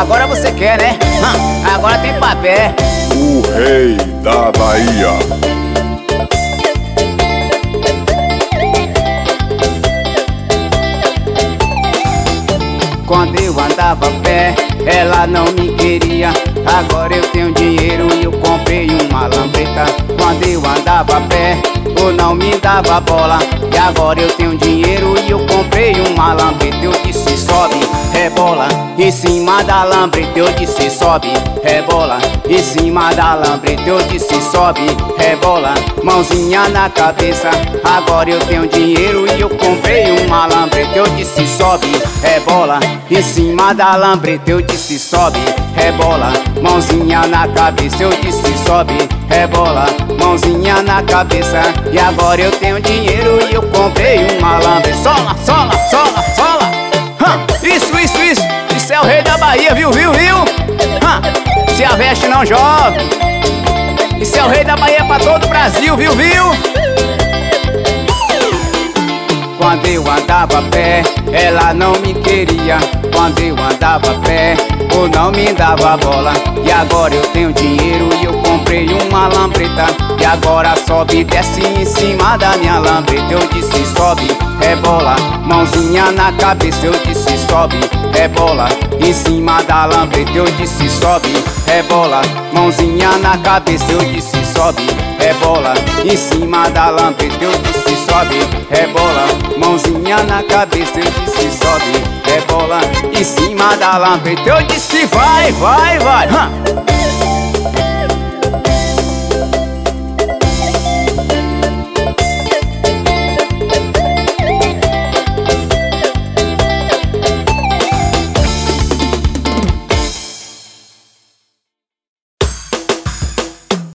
Agora você quer, né? Agora tem papel. O rei da Bahia. Quando eu andava a pé, ela não me queria. Agora eu tenho dinheiro e eu comprei uma lambreta. Quando eu andava a pé, eu não me dava bola. E agora eu tenho dinheiro e eu comprei uma lambreta. Eu disse sobe, rebola, em cima da lambreta. Eu disse sobe, rebola, em cima da lambreta. Eu disse sobe, rebola, mãozinha na cabeça. Agora eu tenho dinheiro e eu comprei uma lambreta. Eu disse sobe, rebola, em cima da lambreta. Eu disse sobe, rebola, mãozinha na cabeça. Eu disse sobe, rebola, mãozinha na cabeça. E agora eu tenho dinheiro e eu comprei uma lambreta. Sola, sola, sola, sola. Isso, isso, isso. Isso é o rei da Bahia, viu, viu, viu? Se a veste não joga. Isso é o rei da Bahia pra todo o Brasil, viu, viu? Quando eu andava a pé, ela não me queria. Quando eu andava a pé, eu não me dava bola. E agora eu tenho dinheiro e eu comprei uma lambreta. E agora sobe e desce em cima da minha lambreta. Eu disse sobe, rebola, mãozinha na cabeça. Eu disse sobe, rebola, em cima da lambreta. Eu disse sobe, rebola, mãozinha na cabeça. Eu disse sobe, rebola, em cima da lambreta. Eu disse sobe, rebola, mãozinha na cabeça. Eu disse sobe, rebola, em cima da lambreta. Eu disse vai, vai, vai.